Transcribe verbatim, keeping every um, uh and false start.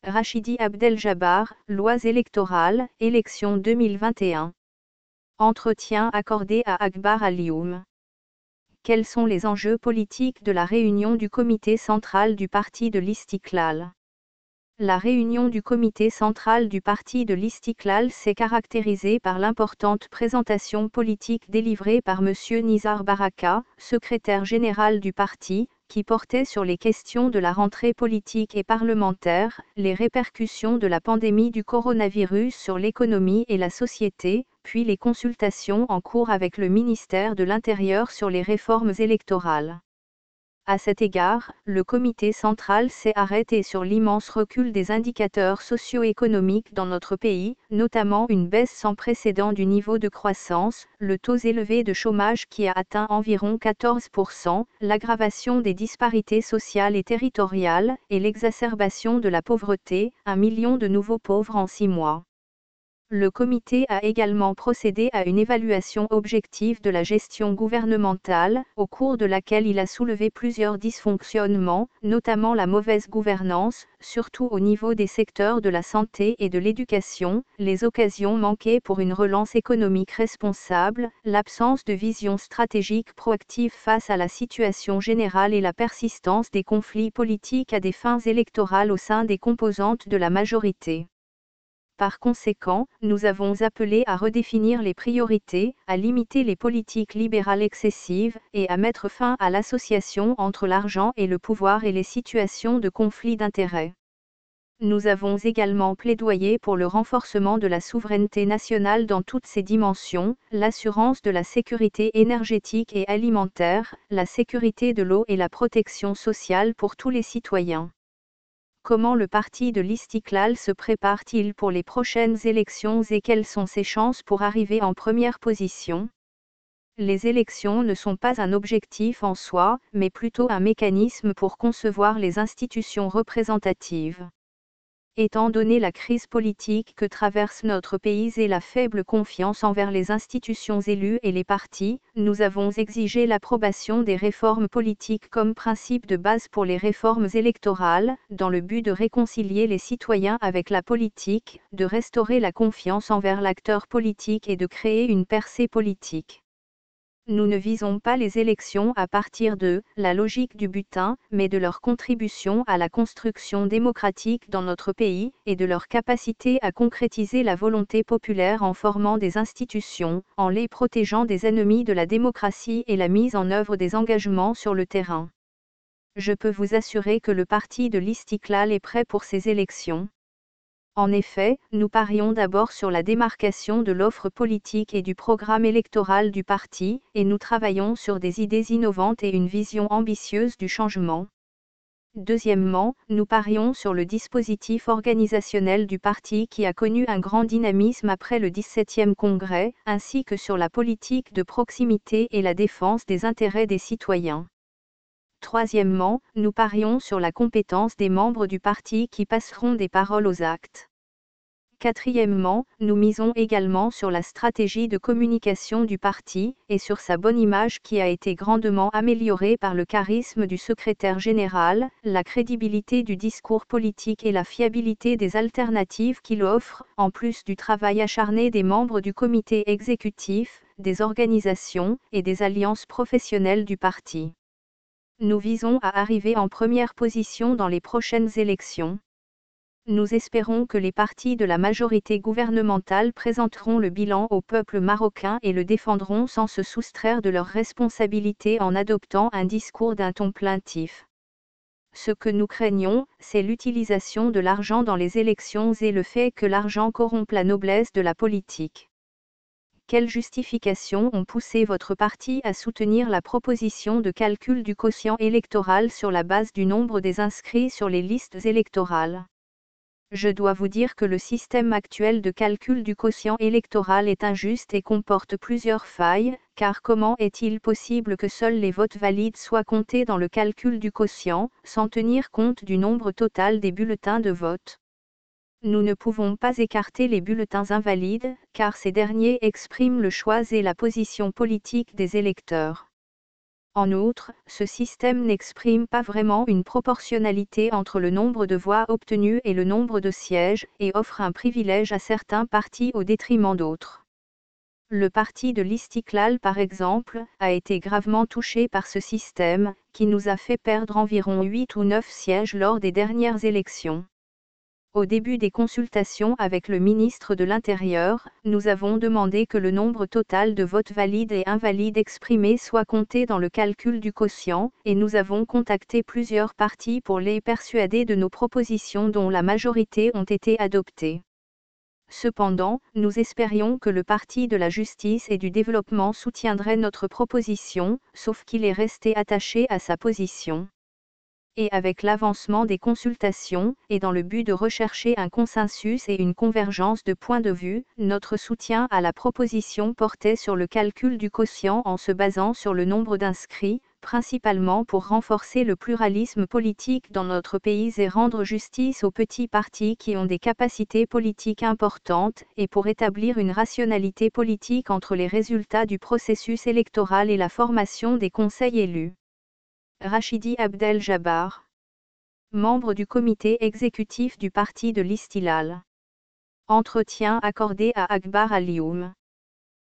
Rachidi Abdel-Jabbar, lois électorales, élections deux mille vingt et un. Entretien accordé à Akbar Alioum. Quels sont les enjeux politiques de la réunion du comité central du parti de l'Istiqlal? La réunion du comité central du parti de l'Istiqlal s'est caractérisée par l'importante présentation politique délivrée par M. Nizar Baraka, secrétaire général du parti, qui portait sur les questions de la rentrée politique et parlementaire, les répercussions de la pandémie du coronavirus sur l'économie et la société, puis les consultations en cours avec le ministère de l'Intérieur sur les réformes électorales. À cet égard, le comité central s'est arrêté sur l'immense recul des indicateurs socio-économiques dans notre pays, notamment une baisse sans précédent du niveau de croissance, le taux élevé de chômage qui a atteint environ quatorze pour cent, l'aggravation des disparités sociales et territoriales, et l'exacerbation de la pauvreté, un million de nouveaux pauvres en six mois. Le comité a également procédé à une évaluation objective de la gestion gouvernementale, au cours de laquelle il a soulevé plusieurs dysfonctionnements, notamment la mauvaise gouvernance, surtout au niveau des secteurs de la santé et de l'éducation, les occasions manquées pour une relance économique responsable, l'absence de vision stratégique proactive face à la situation générale et la persistance des conflits politiques à des fins électorales au sein des composantes de la majorité. Par conséquent, nous avons appelé à redéfinir les priorités, à limiter les politiques libérales excessives, et à mettre fin à l'association entre l'argent et le pouvoir et les situations de conflit d'intérêts. Nous avons également plaidoyé pour le renforcement de la souveraineté nationale dans toutes ses dimensions, l'assurance de la sécurité énergétique et alimentaire, la sécurité de l'eau et la protection sociale pour tous les citoyens. Comment le parti de l'Istiqlal se prépare-t-il pour les prochaines élections et quelles sont ses chances pour arriver en première position? Les élections ne sont pas un objectif en soi, mais plutôt un mécanisme pour concevoir les institutions représentatives. Étant donné la crise politique que traverse notre pays et la faible confiance envers les institutions élues et les partis, nous avons exigé l'approbation des réformes politiques comme principe de base pour les réformes électorales, dans le but de réconcilier les citoyens avec la politique, de restaurer la confiance envers l'acteur politique et de créer une percée politique. Nous ne visons pas les élections à partir de la logique du butin, mais de leur contribution à la construction démocratique dans notre pays, et de leur capacité à concrétiser la volonté populaire en formant des institutions, en les protégeant des ennemis de la démocratie et la mise en œuvre des engagements sur le terrain. Je peux vous assurer que le parti de l'Istiqlal est prêt pour ces élections. En effet, nous parions d'abord sur la démarcation de l'offre politique et du programme électoral du parti, et nous travaillons sur des idées innovantes et une vision ambitieuse du changement. Deuxièmement, nous parions sur le dispositif organisationnel du parti qui a connu un grand dynamisme après le dix-septième congrès, ainsi que sur la politique de proximité et la défense des intérêts des citoyens. Troisièmement, nous parions sur la compétence des membres du parti qui passeront des paroles aux actes. Quatrièmement, nous misons également sur la stratégie de communication du parti, et sur sa bonne image qui a été grandement améliorée par le charisme du secrétaire général, la crédibilité du discours politique et la fiabilité des alternatives qu'il offre, en plus du travail acharné des membres du comité exécutif, des organisations, et des alliances professionnelles du parti. Nous visons à arriver en première position dans les prochaines élections. Nous espérons que les partis de la majorité gouvernementale présenteront le bilan au peuple marocain et le défendront sans se soustraire de leurs responsabilités en adoptant un discours d'un ton plaintif. Ce que nous craignons, c'est l'utilisation de l'argent dans les élections et le fait que l'argent corrompe la noblesse de la politique. Quelles justifications ont poussé votre parti à soutenir la proposition de calcul du quotient électoral sur la base du nombre des inscrits sur les listes électorales? Je dois vous dire que le système actuel de calcul du quotient électoral est injuste et comporte plusieurs failles, car comment est-il possible que seuls les votes valides soient comptés dans le calcul du quotient, sans tenir compte du nombre total des bulletins de vote? Nous ne pouvons pas écarter les bulletins invalides, car ces derniers expriment le choix et la position politique des électeurs. En outre, ce système n'exprime pas vraiment une proportionnalité entre le nombre de voix obtenues et le nombre de sièges, et offre un privilège à certains partis au détriment d'autres. Le parti de l'Istiklal par exemple, a été gravement touché par ce système, qui nous a fait perdre environ huit ou neuf sièges lors des dernières élections. Au début des consultations avec le ministre de l'Intérieur, nous avons demandé que le nombre total de votes valides et invalides exprimés soit compté dans le calcul du quotient, et nous avons contacté plusieurs partis pour les persuader de nos propositions dont la majorité ont été adoptées. Cependant, nous espérions que le Parti de la Justice et du Développement soutiendrait notre proposition, sauf qu'il est resté attaché à sa position. Et avec l'avancement des consultations, et dans le but de rechercher un consensus et une convergence de points de vue, notre soutien à la proposition portait sur le calcul du quotient en se basant sur le nombre d'inscrits, principalement pour renforcer le pluralisme politique dans notre pays et rendre justice aux petits partis qui ont des capacités politiques importantes, et pour établir une rationalité politique entre les résultats du processus électoral et la formation des conseils élus. Rachidi Abdel Jabbar, membre du comité exécutif du parti de l'Istiklal. Entretien accordé à Akbar Alioum.